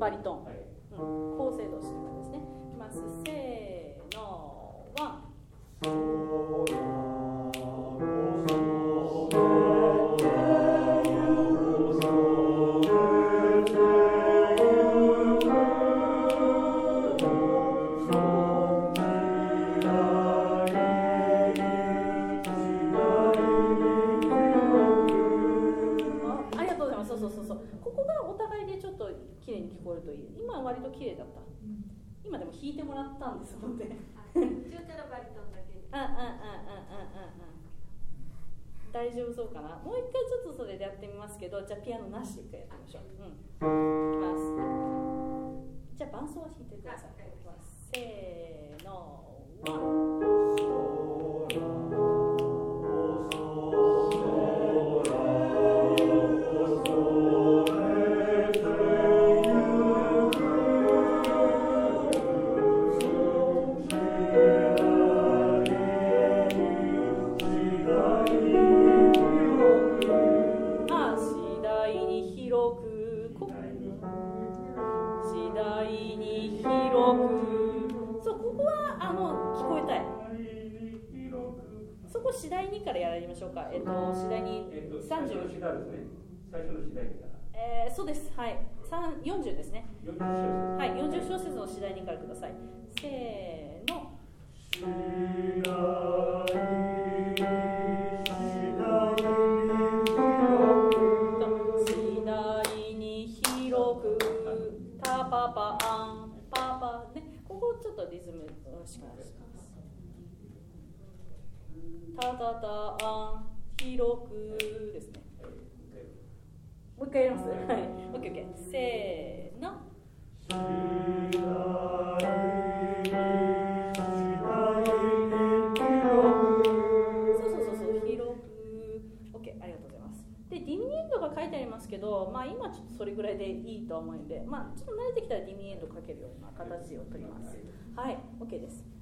バリトン、高声同士の感じですね。いきます。せーの、ワン。ここがお互いでちょっと綺麗に聞こえるといい。今は割と綺麗だった。今でも弾いてもらったんですので。 中からバリトンだけ。 大丈夫そうかな。もう一回ちょっとそれでやってみますけど、じゃあピアノなしで一回やってみましょう。いきます。じゃあ伴奏は弾いてください。いきます。せーの。ワン。次第にからやりましょうか。次第に30。 最初の次第ですね。最初の次第から。 そうです。はい。40ですね。はい。40小節の次第にからください。せーの。次第に広くタパパアンパパね。ここちょっとリズムをします。タタタアン広くですね。もう一回やります。はい。オッケーオッケー。せーの。そう広く。オッケー、ありがとうございます。でディミニエンドが書いてありますけど、まあ今ちょっとそれぐらいでいいと思うんで、まあちょっと慣れてきたらディミニエンド書けるような形を取ります。はい、オッケーです。